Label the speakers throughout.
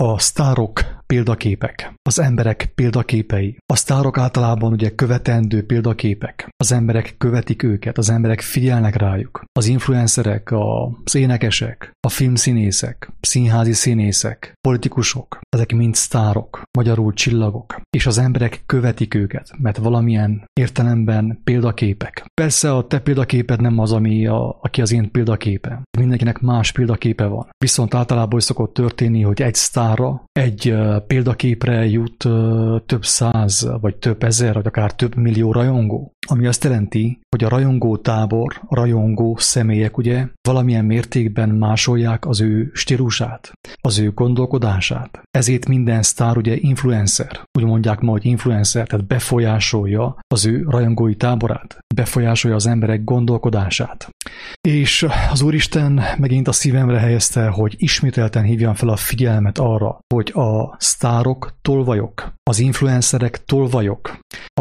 Speaker 1: A sztárok példaképek, az emberek példaképei. A sztárok általában ugye követendő példaképek. Az emberek követik őket, az emberek figyelnek rájuk. Az influencerek, az énekesek, a filmszínészek, színházi színészek, politikusok, ezek mind sztárok, magyarul csillagok. És az emberek követik őket, mert valamilyen értelemben példaképek. Persze a te példaképed nem az, aki az én példaképem. Mindenkinek más példaképe van. Viszont általában is szokott történni, hogy egy sztárra, egy példaképre jut több száz, vagy több ezer, vagy akár több millió rajongó. Ami azt jelenti, hogy a rajongó tábor, a rajongó személyek ugye valamilyen mértékben másolják az ő stílusát, az ő gondolkodását. Ezért minden sztár ugye influencer. Úgy mondják ma, hogy influencer, tehát befolyásolja az ő rajongói táborát, befolyásolja az emberek gondolkodását. És az Úristen megint a szívemre helyezte, hogy ismételten hívjam fel a figyelmet arra, hogy a sztárok tolvajok, az influencerek tolvajok,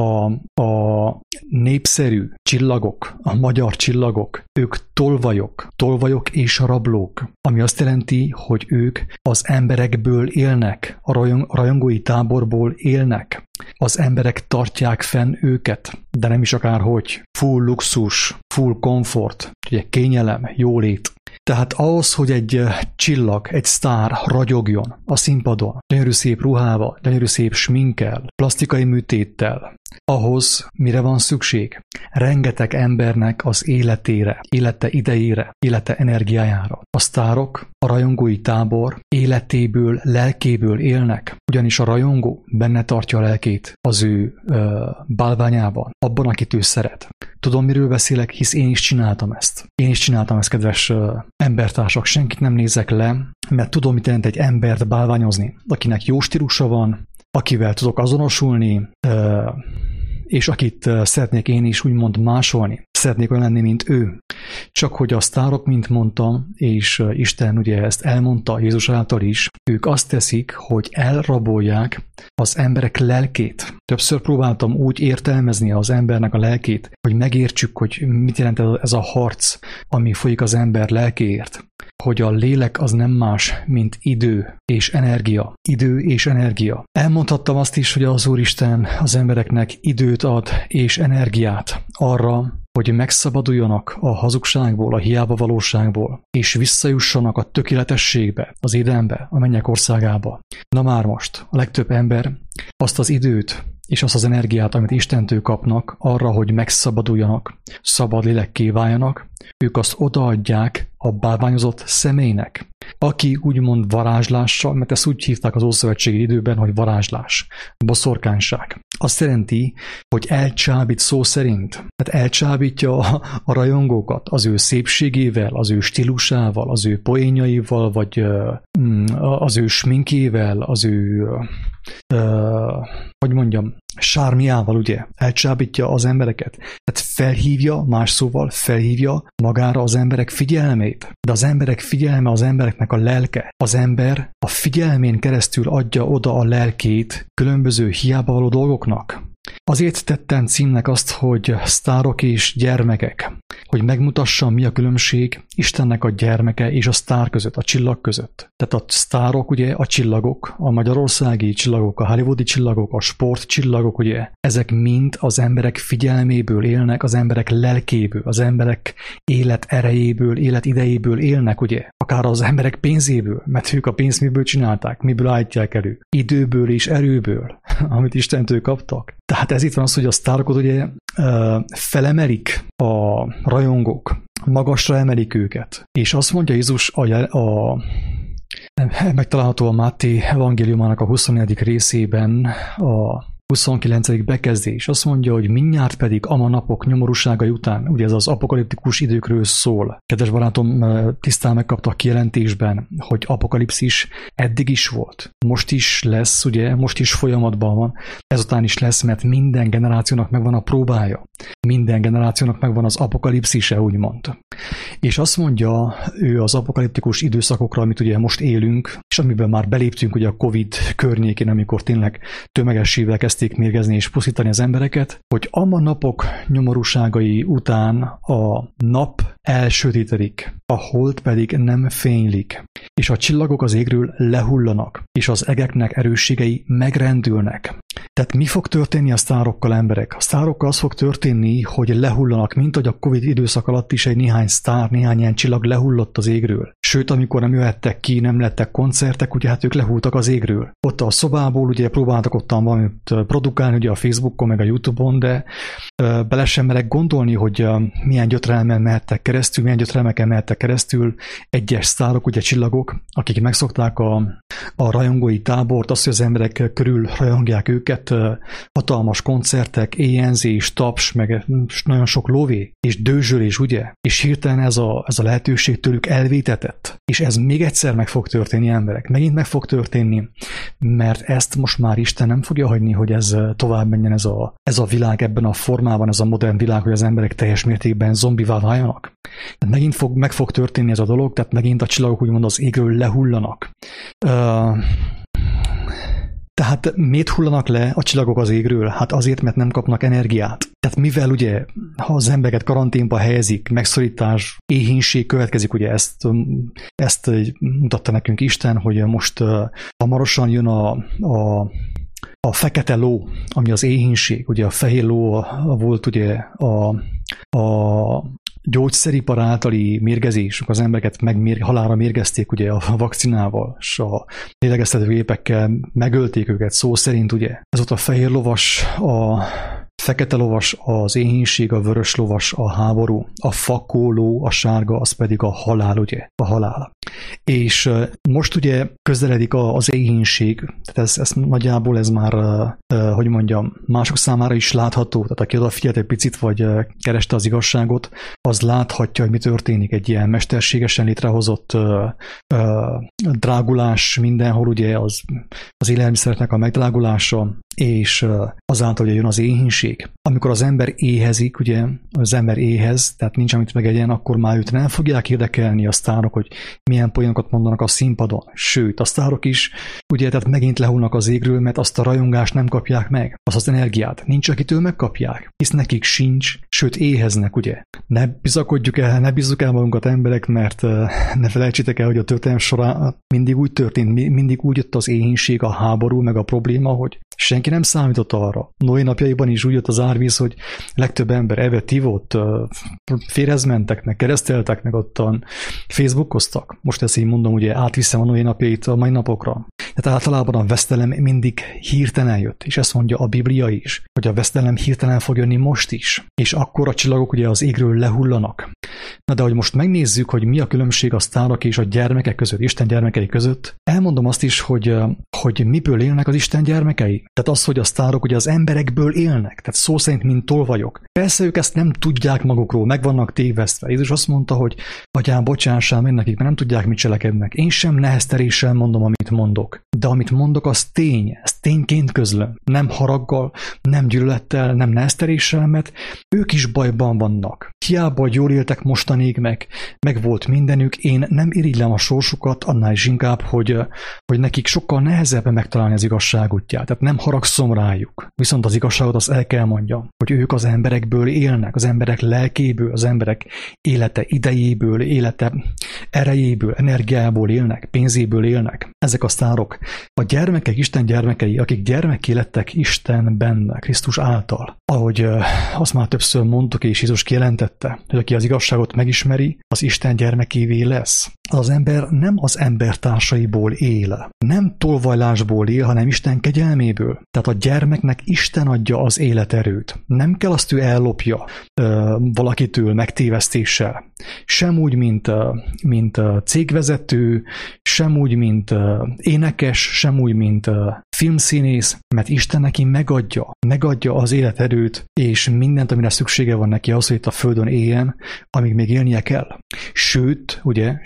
Speaker 1: a népszerű csillagok, a magyar csillagok, ők tolvajok és rablók, ami azt jelenti, hogy ők az emberekből élnek, a rajongói táborból élnek. Az emberek tartják fenn őket, de nem is akárhogy. Full luxus, full komfort, ugye kényelem, jólét. Tehát ahhoz, hogy egy csillag, egy sztár ragyogjon a színpadon, gyönyörű szép ruhával, gyönyörű szép sminkkel, plastikai műtéttel, ahhoz mire van szükség? Rengeteg embernek az életére, élete idejére, élete energiájára. A sztárok, a rajongói tábor életéből, lelkéből élnek, ugyanis a rajongó benne tartja a lelkét az ő bálványában, abban, akit ő szeret. Tudom, miről beszélek, hisz én is csináltam ezt. Én is csináltam ezt, kedves embertársak, senkit nem nézek le, mert tudom, mit jelent egy embert bálványozni, akinek jó stílusa van, akivel tudok azonosulni, és akit szeretnék én is úgymond másolni. Szeretnék olyan lenni, mint ő. Csak hogy a sztárok, mint mondtam, és Isten ugye ezt elmondta Jézus által is, ők azt teszik, hogy elrabolják az emberek lelkét. Többször próbáltam úgy értelmezni az embernek a lelkét, hogy megértsük, hogy mit jelent ez a harc, ami folyik az ember lelkéért. Hogy a lélek az nem más, mint idő és energia. Idő és energia. Elmondhattam azt is, hogy az Úristen az embereknek időt ad és energiát arra, hogy megszabaduljanak a hazugságból, a hiába valóságból, és visszajussanak a tökéletességbe, az édenbe, a mennyek országába. Na már most, a legtöbb ember azt az időt és azt az energiát, amit Istentől kapnak arra, hogy megszabaduljanak, szabad lélekké váljanak, ők azt odaadják a bálványozott személynek, aki úgymond varázslással, mert ezt úgy hívták az ószövetségi időben, hogy varázslás, boszorkányság. Azt jelenti, hogy elcsábít szó szerint, tehát elcsábítja a rajongókat az ő szépségével, az ő stílusával, az ő poénjaival, vagy az ő sminkével, az ő, hogy mondjam, sármiával, ugye, elcsábítja az embereket. Tehát felhívja, más szóval felhívja magára az emberek figyelmét. De az emberek figyelme az embereknek a lelke. Az ember a figyelmén keresztül adja oda a lelkét különböző hiába való dolgoknak. Azért tettem címnek azt, hogy sztárok és gyermekek, hogy megmutassam, mi a különbség Istennek a gyermeke és a sztár között, a csillag között. Tehát a sztárok, ugye a csillagok, a magyarországi csillagok, a hollywoodi csillagok, a sport csillagok, ugye, ezek mind az emberek figyelméből élnek, az emberek lelkéből, az emberek élet erejéből, élet idejéből élnek, ugye, akár az emberek pénzéből, mert ők a pénzt miből csinálták, miből állítják elő, időből és erőből, amit Istentől kaptak. Tehát ez itt van az, hogy a sztárokat ugye felemelik a rajongók, magasra emelik őket. És azt mondja Jézus megtalálható a Máté evangéliumának a 24. részében, a 29. bekezdés. Azt mondja, hogy mindjárt pedig ama napok nyomorúságai után, ugye ez az apokaliptikus időkről szól. Kedves barátom, tisztán megkapta a kijelentésben, hogy apokalipszis eddig is volt. Most is lesz, ugye, most is folyamatban van. Ezután is lesz, mert minden generációnak megvan a próbája. Minden generációnak megvan az apokalipszise, úgymond. És azt mondja ő az apokaliptikus időszakokra, amit ugye most élünk, és amiben már beléptünk ugye a Covid környékén, amikor tényleg tömegessével kezdtek elkezdték mérgezni és pusztítani az embereket, hogy a napok nyomorúságai után a nap elsötétedik, a hold pedig nem fénylik, és a csillagok az égről lehullanak, és az egeknek erősségei megrendülnek. Tehát mi fog történni a sztárokkal, emberek? A sztárokkal az fog történni, hogy lehullanak, mint hogy a Covid időszak alatt is egy néhány sztár, néhány ilyen csillag lehullott az égről. Sőt, amikor nem jöhettek ki, nem lettek koncertek, ugye hát ők lehultak az égről. Ott a szobából ugye próbáltak ottan valamit produkálni ugye a Facebookon, meg a YouTube-on, de bele sem merek gondolni, hogy milyen gyötrelmen mehettek keresztül, milyen gyötrelmeken mehettek keresztül egyes sztárok, ugye csillagok, akik megszokták a rajongói tábort, azt, hogy az emberek körül rajongják őket, hatalmas koncertek, éjjelzés, taps, meg nagyon sok lóvé, és dőzsölés, ugye? És hirtelen ez a lehetőség tőlük elvétetett. És ez még egyszer meg fog történni, emberek. Megint meg fog történni, mert ezt most már Isten nem fogja hagyni, hogy ez tovább menjen ez a világ ebben a formában, ez a modern világ, hogy az emberek teljes mértékben zombivá váljanak. Megint meg fog történni ez a dolog, tehát megint a csillagok úgymond az égről lehullanak. Tehát miért hullanak le a csillagok az égről? Hát azért, mert nem kapnak energiát. Tehát mivel ugye, ha az embereket karanténba helyezik, megszorítás, éhínség következik, ugye ezt mutatta nekünk Isten, hogy most hamarosan jön a fekete ló, ami az éhínség, ugye a fehér ló volt ugye a gyógyszeripar általi mérgezés, az embereket halálra mérgezték ugye a vakcinával, és a lélegeztetőgépekkel megölték őket szó szerint, ugye. Ez ott a fehér lovas, a fekete lovas az éhínség, a vörös lovas a háború, a fakóló, a sárga, az pedig a halál, ugye, a halál. És most ugye közeledik az éhínség, tehát ez nagyjából ez már, hogy mondjam, mások számára is látható, tehát aki odafigyelt egy picit, vagy kereste az igazságot, az láthatja, hogy mi történik egy ilyen mesterségesen létrehozott drágulás mindenhol, ugye az élelmiszereknek a megdrágulása, és azáltal, hogy jön az éhínség. Amikor az ember éhezik, ugye, az ember éhez, tehát nincs amit megegyen, akkor már őt nem fogják érdekelni a sztárok, hogy milyen poénokat mondanak a színpadon. Sőt, a sztárok is, ugye, tehát megint lehullnak az égről, mert azt a rajongást nem kapják meg, azt az energiát. Nincs, akitől megkapják, hisz nekik sincs, sőt éheznek, ugye. Ne bízzuk el magunkat, emberek, mert ne felejtsétek el, hogy a történelem során mindig úgy történt, mindig úgy jött az éhínség, a háború, meg a probléma, hogy senki nem számított arra. Noé napjaiban is úgy jött az árvíz, hogy legtöbb ember evett, ivott, férhez mentek, meg kereszteltek, meg ottan Facebookoztak. Most ezt így mondom, ugye átviszem a Noé napjait a mai napokra. Tehát általában a vesztelem mindig hirtelen jött, és ezt mondja a Biblia is, hogy a vesztelem hirtelen fog jönni most is, és akkor a csillagok ugye az égről lehullanak. Na de hogy most megnézzük, hogy mi a különbség a sztárok és a gyermekek között, Isten gyermekei között, elmondom azt is, hogy miből élnek az Isten gyermekei. Tehát az, hogy a sztárok ugye az emberekből élnek, tehát szó szerint mint tolvajok. Persze ők ezt nem tudják magukról, meg vannak tévesztve. Jézus azt mondta, hogy Atyám, bocsássál meg nekik, mert nem tudják, mit cselekednek. Én sem nehezteléssel mondom, amit mondok. De amit mondok, az tény. Ezt tényként közlöm. Nem haraggal, nem gyűlölettel, nem nehezteléssel, mert ők is bajban vannak. Hiába, hogy jól éltek mostanig, meg volt mindenük, én nem irigylem a sorsukat, annál is inkább, hogy nekik sokkal nehezebb megtalálni az igazság útját. Tehát nem haragszom rájuk. Viszont az igazságot azt el kell mondjam, hogy ők az emberekből élnek, az emberek lelkéből, az emberek élete idejéből, élete erejéből, energiából élnek, pénzéből élnek. Ezek a sztárok. A gyermekek, Isten gyermekei, akik gyermekké lettek Istenben, Krisztus által. Ahogy azt már többször mondtuk, és Jézus kijelentette, hogy aki az igazságot megismeri, az Isten gyermekévé lesz. Az ember nem az embertársaiból él, nem tolvajlásból él, hanem Isten kegyelméből. Tehát a gyermeknek Isten adja az életerőt. Nem kell azt ő ellopja valakitől megtévesztéssel. Sem úgy, mint cégvezető, sem úgy, mint énekes, sem úgy, mint filmszínész, mert Isten neki megadja az életerőt, és mindent, amire szüksége van neki ahhoz, hogy itt a földön éljen, amíg még élnie kell. Sőt,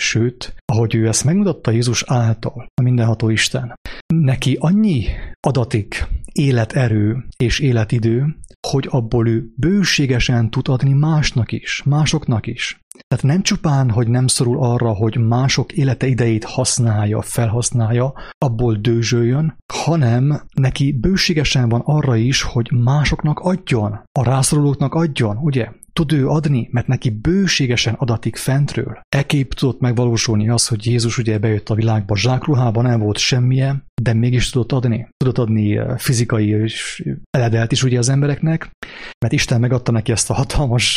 Speaker 1: ahogy ő ezt megmutatta Jézus által, a mindenható Isten, neki annyi adatik életerő és életidő, hogy abból ő bőségesen tud adni másoknak is. Tehát nem csupán, hogy nem szorul arra, hogy mások élete idejét felhasználja, abból dőzsöljön, hanem neki bőségesen van arra is, hogy másoknak adjon, a rászorulóknak adjon, ugye? Tud ő adni, mert neki bőségesen adatik fentről. Ekképp tudott megvalósulni az, hogy Jézus ugye bejött a világba zsákruhában, nem volt semmije, de mégis tudott adni. Tudott adni fizikai eledelt is ugye az embereknek, mert Isten megadta neki ezt a hatalmas,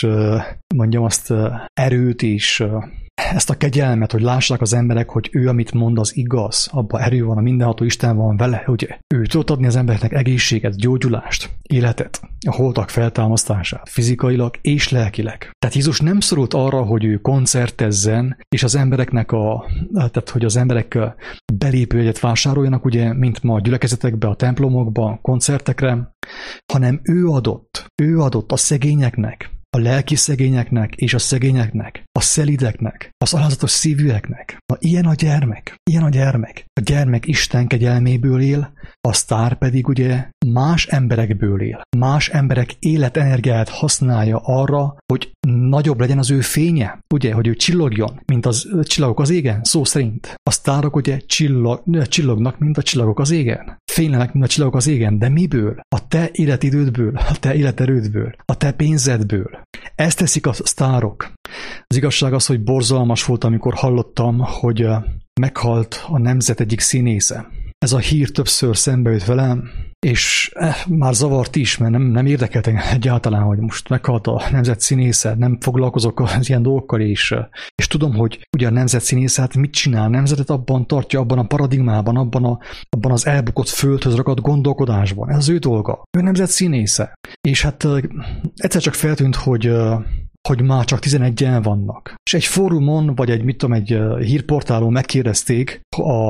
Speaker 1: erőt és ezt a kegyelmet, hogy lássák az emberek, hogy ő, amit mond, az igaz, abban erő van, a mindenható Isten van vele, ugye? Ő tudott adni az embereknek egészséget, gyógyulást, életet, a holtak feltámasztását, fizikailag és lelkileg. Tehát Jézus nem szorult arra, hogy ő koncertezzen, és az embereknek tehát hogy az emberek belépőjegyet vásároljanak, ugye, mint ma a gyülekezetekbe, a templomokba, koncertekre, hanem ő adott a szegényeknek, a lelki szegényeknek és a szegényeknek, a szelideknek, az alázatos szívűeknek. Na, ilyen a gyermek. A gyermek Isten kegyelméből él, a sztár pedig ugye más emberekből él. Más emberek életenergiát használja arra, hogy nagyobb legyen az ő fénye, ugye, hogy ő csillogjon, mint az csillagok az égen, szó szerint. A sztárok ugye csillognak, mint a csillagok az égen. Fénylenek, mint a csillagok az égen, de miből? A te életidődből, a te életerődből, a te pénzedből. Ezt teszik a sztárok. Az igazság az, hogy borzalmas volt, amikor hallottam, hogy meghalt a nemzet egyik színésze. Ez a hír többször szembe jött velem, és már zavart is, mert nem érdekelt egyáltalán, hogy most meghalt a nemzet színésze, nem foglalkozok az ilyen dolgokkal, és tudom, hogy ugye a nemzet színésze mit csinál, a nemzetet abban tartja, abban a paradigmában, abban az elbukott földhöz ragadt gondolkodásban. Ez az ő dolga. Ő nemzet színésze. És hát egyszer csak feltűnt, hogy már csak 11-en vannak. És egy fórumon, vagy egy hírportálon megkérdezték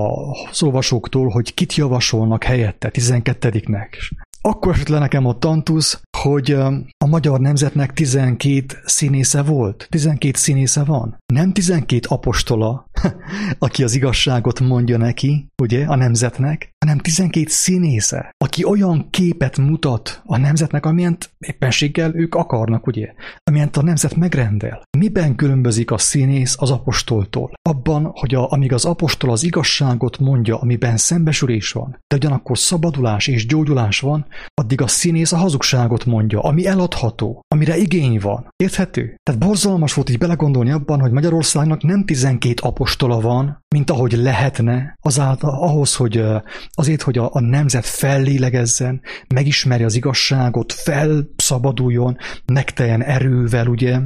Speaker 1: az olvasóktól, hogy kit javasolnak helyette 12-nek. Akkor esett le nekem a tantusz, hogy a magyar nemzetnek 12 színésze volt. 12 színésze van. Nem 12 apostola, aki az igazságot mondja neki, ugye, a nemzetnek, hanem 12 színésze, aki olyan képet mutat a nemzetnek, amilyent éppenséggel ők akarnak, ugye, amilyent a nemzet megrendel. Miben különbözik a színész az apostoltól? Abban, hogy amíg az apostol az igazságot mondja, amiben szembesülés van, de ugyanakkor szabadulás és gyógyulás van, addig a színész a hazugságot mondja, ami eladható, amire igény van. Érthető? Tehát borzalmas volt így belegondolni abban, hogy Magyarországnak nem 12 apostola van, mint ahogy lehetne, ahhoz, hogy azért, hogy a nemzet fellélegezzen, megismerje az igazságot, felszabaduljon, megteljen erővel, ugye,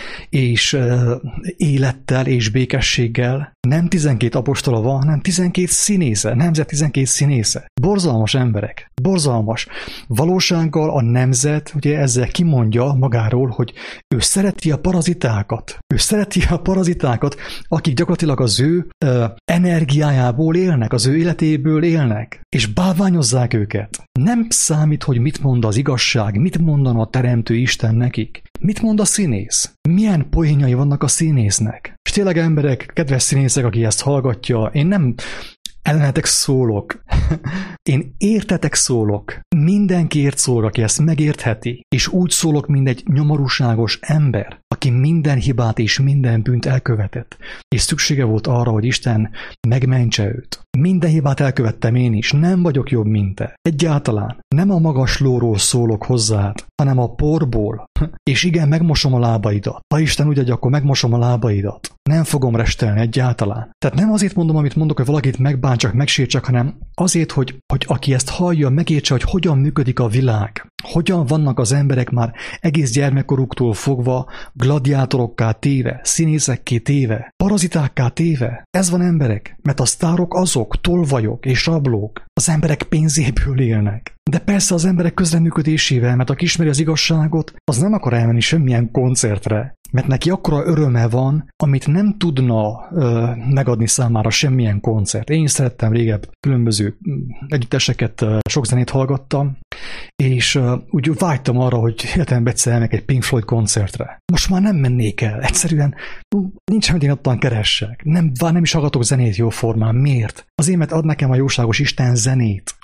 Speaker 1: és élettel és békességgel. Nem 12 apostola van, hanem 12 színésze, nemzet 12 színésze. Borzalmas emberek, borzalmas. Valósággal a nemzet ugye ezzel kimondja magáról, hogy ő szereti a parazitákat. Ő szereti a parazitákat, akik gyakorlatilag az ő energiájából élnek, az ő életéből élnek, és bálványozzák őket. Nem számít, hogy mit mond az igazság, mit mondana a teremtő Isten nekik. Mit mond a színész? Milyen poénjai vannak a színésznek? És tényleg emberek, kedves színészek, aki ezt hallgatja, én nem ellenetek szólok. Én értetek szólok. Mindenkiért szólok, aki ezt megértheti. És úgy szólok, mint egy nyomorúságos ember, aki minden hibát és minden bűnt elkövetett. És szüksége volt arra, hogy Isten megmentse őt. Minden hibát elkövettem én is. Nem vagyok jobb, mint te. Egyáltalán. Nem a magas lóról szólok hozzád, hanem a porból. És igen, megmosom a lábaidat. Ha Isten úgy adja, akkor megmosom a lábaidat. Nem fogom restelni egyáltalán. Tehát nem azért mondom, amit mondok, hogy valakit megbántsak, megsértsak, hanem azért, hogy aki ezt hallja, megértse, hogy hogyan működik a világ. Hogyan vannak az emberek már egész gyermekkoruktól fogva gladiátorokká téve, színészekké téve, parazitákká téve. Ez van emberek, mert a sztárok azok, tolvajok és rablók. Az emberek pénzéből élnek. De persze az emberek közreműködésével, mert aki ismeri az igazságot, az nem akar elmenni semmilyen koncertre, mert neki akkora öröme van, amit nem tudna megadni számára semmilyen koncert. Én szerettem régebb különböző együtteseket, sok zenét hallgattam, és úgy vágytam arra, hogy életemben egyszer elmegyek egy Pink Floyd koncertre. Most már nem mennék el, egyszerűen nincs, amit én ottan keressek. Nem is hallgatok zenét jóformán. Miért? Azért, mert ad nekem a jóságos Isten zenét,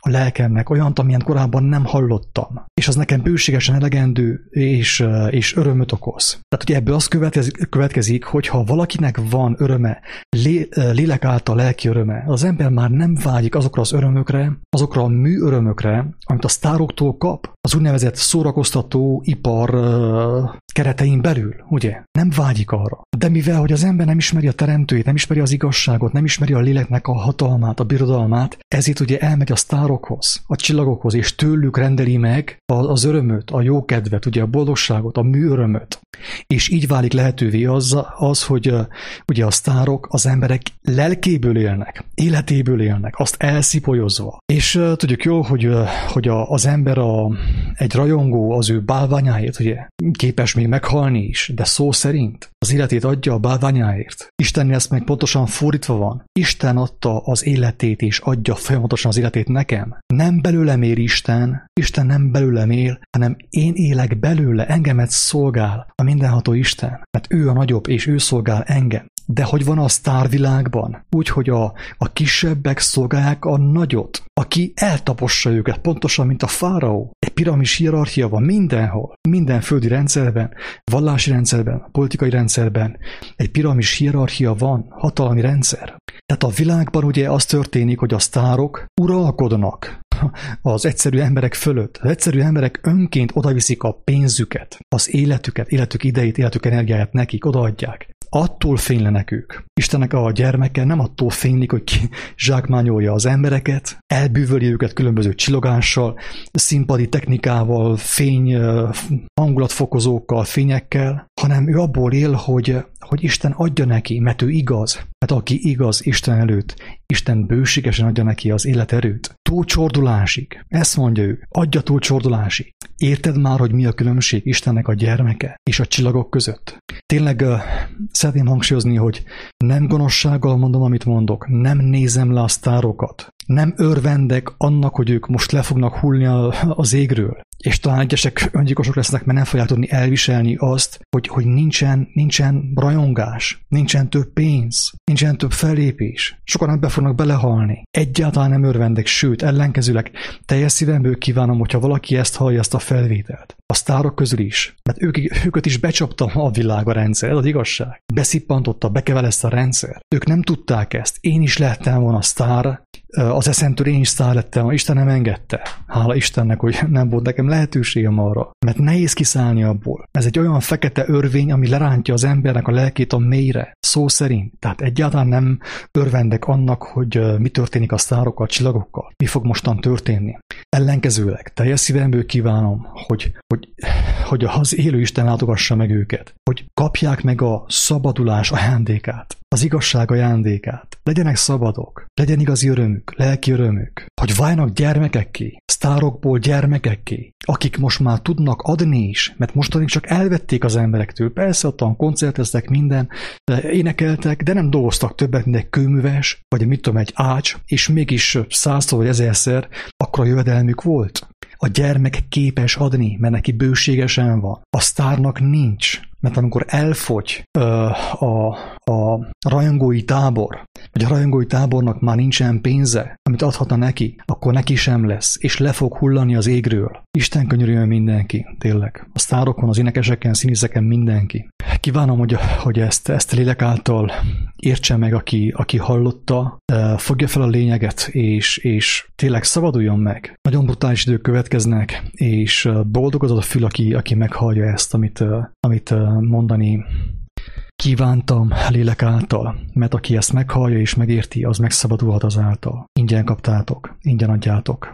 Speaker 1: a lelkemnek, olyant, amilyen korábban nem hallottam. És az nekem bőségesen elegendő, és örömöt okoz. Tehát ugye ebből az következik, hogy ha valakinek van öröme, lélek által lelki öröme, az ember már nem vágyik azokra az örömökre, azokra a mű örömökre, amit a sztároktól kap, az úgynevezett szórakoztató ipar keretein belül, ugye? Nem vágyik arra. De mivel, hogy az ember nem ismeri a teremtőjét, nem ismeri az igazságot, nem ismeri a léleknek a hatalmát, a birodalmát, ezért ugye elmegy a sztárokhoz, a csillagokhoz, és tőlük rendeli meg az örömöt, a jókedvet, ugye a boldogságot, a műörömöt. És így válik lehetővé az, hogy ugye a sztárok az emberek lelkéből élnek, életéből élnek, azt elszipolyozva. És tudjuk jól, hogy az ember egy rajongó az ő bálványáért, ugye képes még meghalni is, de szó szerint az életét adja a bálványáért. Istennél ezt meg pontosan fordítva van. Isten adta az életét és adja folyamatosan az életét nekem. Nem belőlem él Isten nem belőlem él, hanem én élek belőle, engemet szolgál a mindenható Isten, mert ő a nagyobb, és ő szolgál engem. De hogy van a sztárvilágban? Úgy, hogy a kisebbek szolgálják a nagyot, aki eltapossa őket, pontosan, mint a fáraó. Egy piramis hierarchia van mindenhol, minden földi rendszerben, vallási rendszerben, politikai rendszerben. Egy piramis hierarchia van, hatalmi rendszer. Tehát a világban ugye az történik, hogy a sztárok uralkodnak az egyszerű emberek fölött. Az egyszerű emberek önként odaviszik a pénzüket, az életüket, életük idejét, életük energiáját nekik, odaadják. Attól fénylenek ők. Istennek a gyermeke nem attól fénylik, hogy ki zsákmányolja az embereket, elbűvöli őket különböző csillogással, színpadi technikával, hangulatfokozókkal, fényekkel, hanem ő abból él, hogy Isten adja neki, mert ő igaz. Mert aki igaz Isten előtt, Isten bőségesen adja neki az életerőt. Túlcsordulásig. Ezt mondja ő. Adja túlcsordulásig. Érted már, hogy mi a különbség Istennek a gyermeke és a csillagok között? Tényleg szeretném hangsúlyozni, hogy nem gonoszsággal mondom, amit mondok. Nem nézem le a sztárokat. Nem örvendek annak, hogy ők most le fognak hullni az égről. És talán egyesek öngyilkosok lesznek, mert nem fogják tudni elviselni azt, hogy nincsen rajongás, nincsen több pénz, nincsen több fellépés. Sokan ebbe fognak belehalni. Egyáltalán nem örvendek, sőt, ellenkezőleg teljes szívemből kívánom, hogyha valaki ezt hallja, ezt a felvételt. A sztárok közül is. Mert őket is becsapta a világ, a rendszer, ez az igazság. Beszippantotta, bekevelezte a rendszer. Ők nem tudták ezt. Én is lehettem volna sztár, az eszemtől én is sztár lettem, Isten nem engedte. Hála Istennek, hogy nem volt nekem lehetőségem arra. Mert nehéz kiszállni abból. Ez egy olyan fekete örvény, ami lerántja az embernek a lelkét a mélyre. Szó szerint. Tehát egyáltalán nem örvendek annak, hogy mi történik a sztárokkal, a csillagokkal. Mi fog mostan történni. Ellenkezőleg teljes szívemből kívánom, hogy az élő Isten látogassa meg őket. Hogy kapják meg a szabadulás ajándékát. Az igazság ajándékát. Legyenek szabadok. Legyen igazi örömük, lelki örömük. Hogy váljanak gyermekekké, sztárokból gyermekekké, akik most már tudnak adni is, mert mostanig csak elvették az emberektől. Persze ottan koncerteztek minden, énekeltek, de nem dolgoztak többet, mint egy kőműves, vagy mit tudom, egy ács, és mégis 100-szor vagy 1000-szer akkora jövedelmük volt. A gyermek képes adni, mert neki bőségesen van. A sztárnak nincs. Mert amikor elfogy a rajongói tábor, vagy a rajongói tábornak már nincsen pénze, amit adhatna neki, akkor neki sem lesz, és le fog hullani az égről. Isten könyörüljön mindenki, tényleg. A sztárokon, az énekeseken, színészeken mindenki. Kívánom, hogy ezt lélek által értse meg, aki hallotta, fogja fel a lényeget, és tényleg szabaduljon meg. Nagyon brutális idők következnek, és boldog az a fül, aki meghallja ezt, amit mondani kívántam lélek által, mert aki ezt meghallja és megérti, az megszabadulhat azáltal. Ingyen kaptátok, ingyen adjátok.